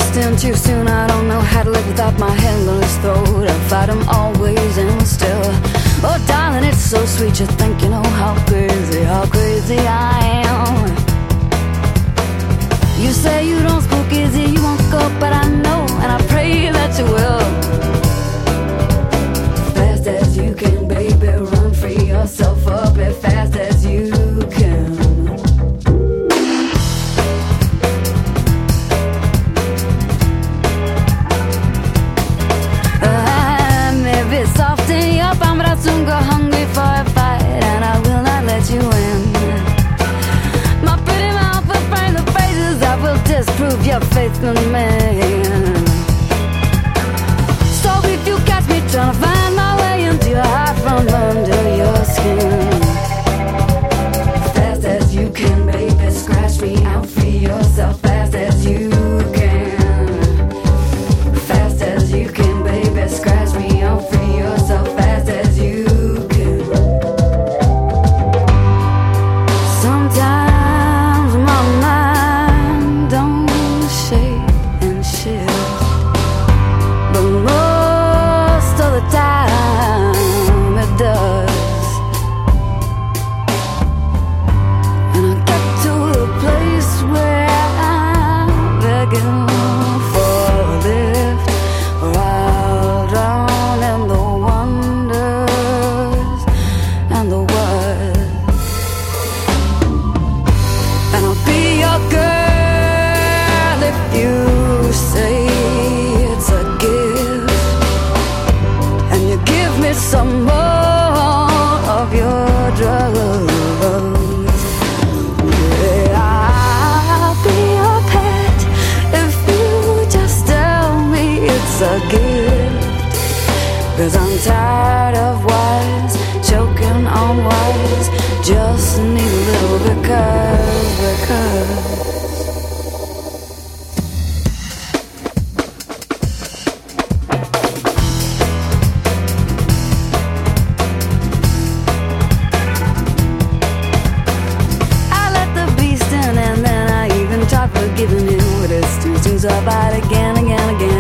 beast in too soon. I don't know how to live without my hand on his throat. I fight him always and still. Oh darling, it's so sweet. You think you know how crazy I am. You say you don't spook easy, you won't go, but I know, and I pray that you will. Fast as you can, baby, run, free yourself up as fast as you can. Maybe soften your palm, but I'll soon go hungry for a fight, and I will not let you in. My pretty mouth will frame the phrases that will disprove your faith in me. So if you catch me trying to find my way into your heart from under your skin, fast as you can, baby, scratch me out, free yourself fast as you can. Fast as you can, baby, scratch me out, free yourself fast as you can. Sometimes my mind don't shake and shift, but most of the time it does. And I get to a place where I'm begging for a lift, or I'll drown in the wonders and the what. And I'll be your girl if you say it's a gift, and you give me some more of your drugs. Yeah, I'll be your pet if you just tell me it's a gift. 'Cause I'm tired of wise, choking on wise, just need a little because. I let the beast in, and then I even tried forgiving him, but it still seems I fight again.